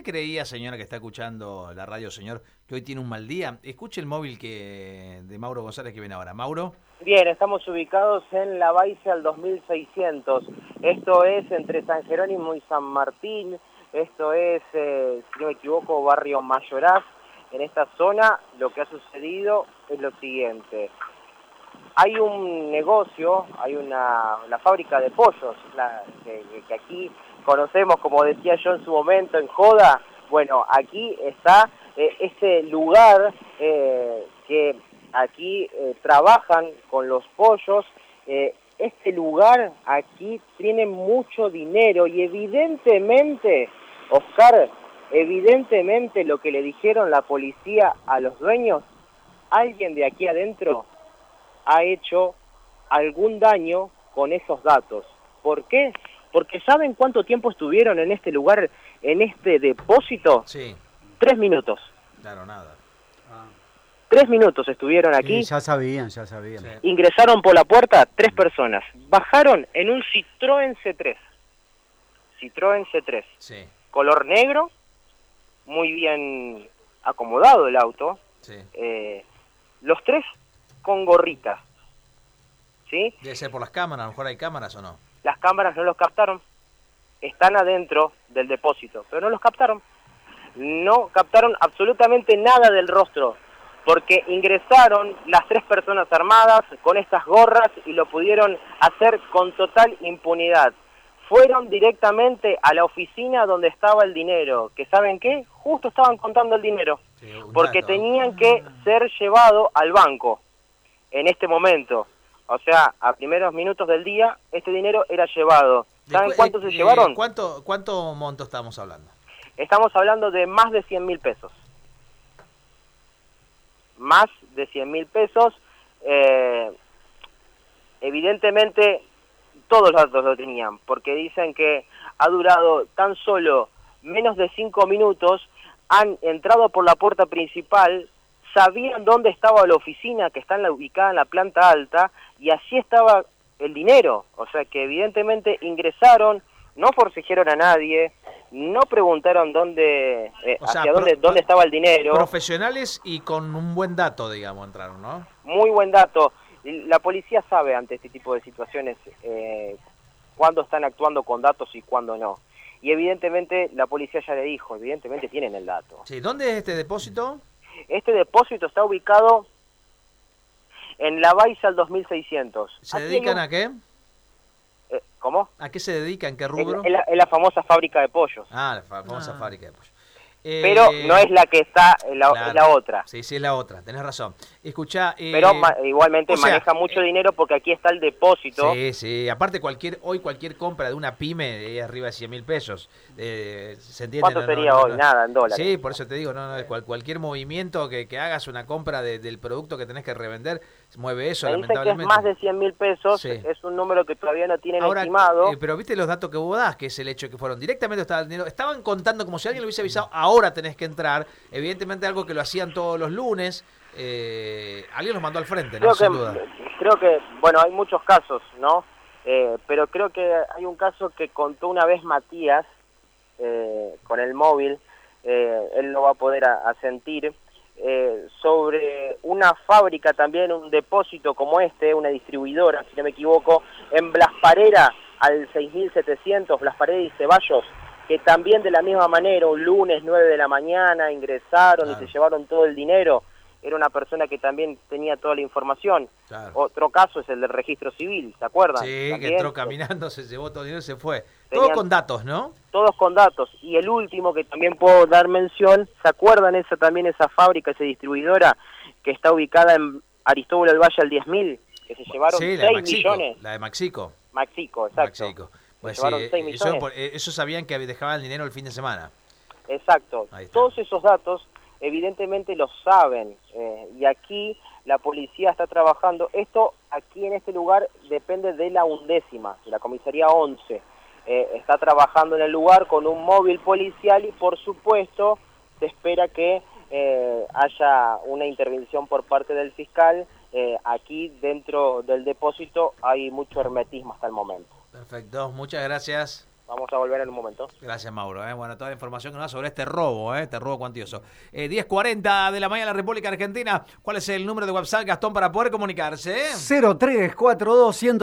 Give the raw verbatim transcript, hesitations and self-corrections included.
creía, señora que está escuchando la radio, señor, que hoy tiene un mal día? Escuche el móvil que de Mauro González que viene ahora. Mauro. Bien, estamos ubicados en la Baiza al dos mil seiscientos. Esto es entre San Jerónimo y San Martín. Esto es, eh, si no me equivoco, barrio Mayoraz. En esta zona lo que ha sucedido es lo siguiente. Hay un negocio, hay una, una fábrica de pollos, la, que, que aquí conocemos, como decía yo en su momento, en joda. Bueno, aquí está eh, este lugar eh, que aquí eh, trabajan con los pollos. Eh, este lugar aquí tiene mucho dinero y evidentemente, Oscar, evidentemente lo que le dijeron la policía a los dueños, alguien de aquí adentro ha hecho algún daño con esos datos. ¿Por qué? Porque ¿saben cuánto tiempo estuvieron en este lugar, en este depósito? Sí. Tres minutos. Claro, nada. Ah. Tres minutos estuvieron aquí. Sí, ya sabían, ya sabían. Sí. Ingresaron por la puerta tres personas. Bajaron en un Citroën C tres. Citroën C tres. Sí. Color negro, muy bien acomodado el auto. Sí. Eh, los tres con gorritas. ¿Sí? Debe ser por las cámaras, a lo mejor hay cámaras o no. Las cámaras no los captaron. Están adentro del depósito, pero no los captaron. No captaron absolutamente nada del rostro, porque ingresaron las tres personas armadas con estas gorras y lo pudieron hacer con total impunidad. Fueron directamente a la oficina donde estaba el dinero, que ¿saben qué? Justo estaban contando el dinero, Sí, un porque dato. tenían que ser llevado al banco en este momento. O sea, a primeros minutos del día, este dinero era llevado. ¿Saben Después, cuánto se eh, llevaron? ¿Cuánto, cuánto monto estamos hablando? Estamos hablando de más de cien mil pesos. Más de cien mil pesos. Eh, evidentemente, todos los datos lo tenían, porque dicen que ha durado tan solo menos de cinco minutos, han entrado por la puerta principal, sabían dónde estaba la oficina, que está en la, ubicada en la planta alta, y allí estaba el dinero. O sea que evidentemente ingresaron, no forcejearon a nadie, no preguntaron dónde, eh, O sea, hacia dónde, pro- dónde estaba el dinero. Profesionales y con un buen dato, digamos, entraron, ¿no? Muy buen dato. La policía sabe ante este tipo de situaciones eh, cuándo están actuando con datos y cuándo no. Y evidentemente la policía ya le dijo, evidentemente tienen el dato. Sí, ¿dónde es este depósito? Este depósito está ubicado en la Baiza al dos mil seiscientos. ¿Se Aquí hay dedican un- a qué? eh, ¿Cómo? ¿A qué se dedican? ¿Qué Es rubro? la, es la famosa fábrica de pollos. Ah, la famosa Ah. fábrica de pollo. Pero Eh, no es la que está, en la, claro. es la otra. Sí, sí, es la otra, tenés razón. Escuchá... eh, Pero ma- igualmente o sea, maneja mucho dinero porque aquí está el depósito. Sí, sí, aparte cualquier hoy cualquier compra de una pyme es arriba de cien mil pesos. Eh, ¿Se entiende? ¿Cuánto No, no, sería no, hoy? no. Nada, en dólares. Sí, por eso te digo, no, no, cual- cualquier movimiento que, que hagas, una compra de- del producto que tenés que revender, mueve eso, Me dicen que es lamentablemente. más de cien mil pesos, Sí. es un número que todavía no tienen Ahora, estimado. eh, pero viste los datos que vos das, que es el hecho de que fueron directamente hasta el dinero. Estaban contando como si alguien le hubiese avisado, ahora tenés que entrar. Evidentemente algo que lo hacían todos los lunes. Eh, alguien los mandó al frente, ¿no? creo, Sin que, duda. creo que, bueno, hay muchos casos, ¿no? Eh, pero creo que hay un caso que contó una vez Matías, eh, con el móvil, eh, él lo va a poder a, a sentir, eh, sobre una fábrica también, un depósito como este, una distribuidora, si no me equivoco, en Blas Parera, al seis mil setecientos, Blas Parera y Ceballos, que también de la misma manera, un lunes nueve de la mañana, ingresaron Claro. y se llevaron todo el dinero. Era una persona que también tenía toda la información. Claro. Otro caso es el del registro civil, ¿se acuerdan? Sí, que También, entró eh, caminando, se llevó todo el dinero y se fue. Tenían- Todo con datos, ¿no? Todos con datos. Y el último que también puedo dar mención, ¿se acuerdan esa también esa fábrica, esa distribuidora que está ubicada en Aristóbulo del Valle al diez mil? Que se llevaron Sí, la de seis Maxico. millones. La de Maxico. Maxico, exacto. Maxico. Pues Se llevaron sí, seis eso, millones. por- eh, eso sabían que dejaban el dinero el fin de semana. Exacto. Ahí está. Todos esos datos evidentemente lo saben, eh, y aquí la policía está trabajando. Esto aquí en este lugar depende de la undécima, de la comisaría once. Eh, está trabajando en el lugar con un móvil policial y por supuesto se espera que eh, haya una intervención por parte del fiscal. Eh, aquí dentro del depósito hay mucho hermetismo hasta el momento. Perfecto, muchas gracias. Vamos a volver en un momento. Gracias, Mauro. ¿eh? Bueno, toda la información que nos da sobre este robo, ¿eh? este robo cuantioso. Eh, diez cuarenta de la mañana en la República Argentina. ¿Cuál es el número de WhatsApp, Gastón, para poder comunicarse? cero tres cuatro dos